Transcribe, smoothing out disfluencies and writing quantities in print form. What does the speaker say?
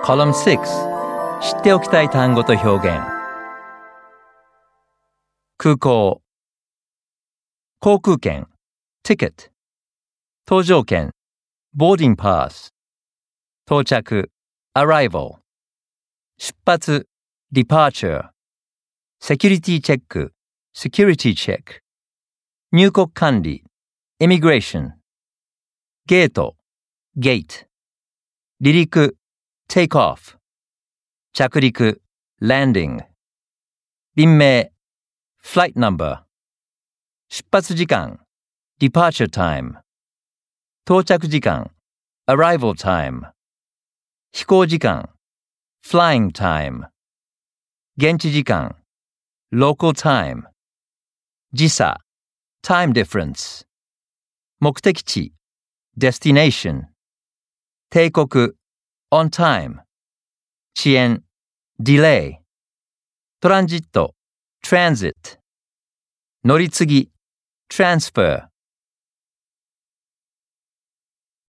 Column 6知っておきたい単語と表現。空港、航空券 ticket、 搭乗券 boarding pass、 到着 arrival、 出発 departure、 セキュリティチェック security check、 入国管理 immigration、 ゲート gate、 離陸 take off、 着陸 landing、 便名 flight number、 出発時間 departure time、 到着時間 arrival time、 飛行時間 flying time、 現地時間 local time、 時差 time difference、 目的地 destination、 定刻 on time、 遅延 delay、 トランジット transit、 乗り継ぎ transfer、